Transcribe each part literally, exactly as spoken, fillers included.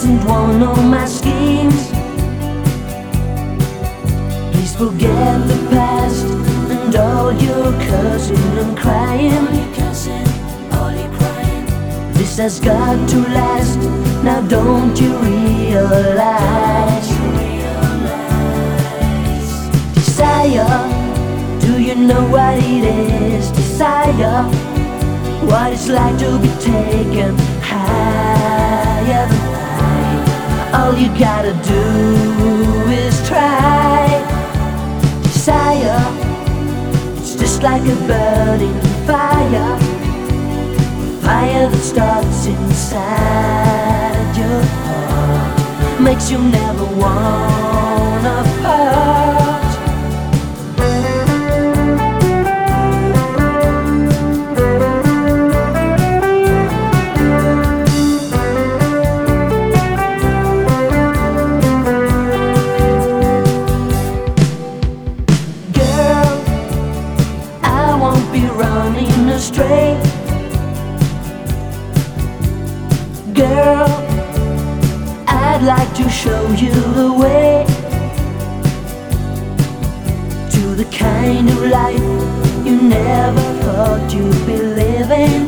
doesn't want all my schemes. Please forget the past and all your cursing and crying. This has got to last. Now don't you realize? Desire, do you know what it is? Desire, what it's like to be taken higher than high. All you gotta do is try. Desire, it's just like a burning fire, fire that starts inside your heart, makes you never wanna part. Running astray, girl, I'd like to show you the way to the kind of life you never thought you'd be living,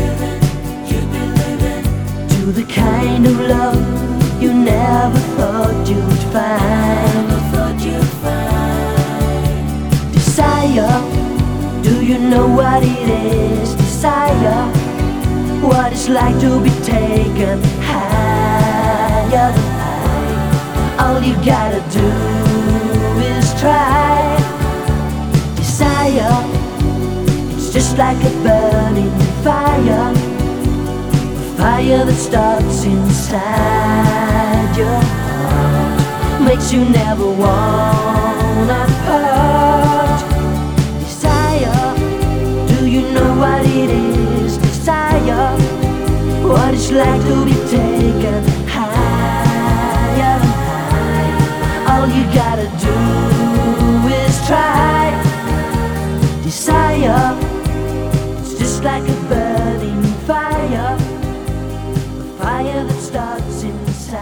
to the kind of love you never thought you'd find. Desire, do you know what it is? Desire, what it's like to be taken higher than high. All you gotta do is try. Desire, it's just like a burning fire, a fire that starts inside your heart, makes you never wanna part. Do you know what it is? Desire, what it's like to be taken higher than high. All you gotta do is try. Desire, it's just like a burning fire, a fire that starts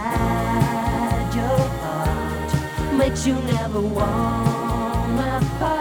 inside your heart, makes you never wanna part.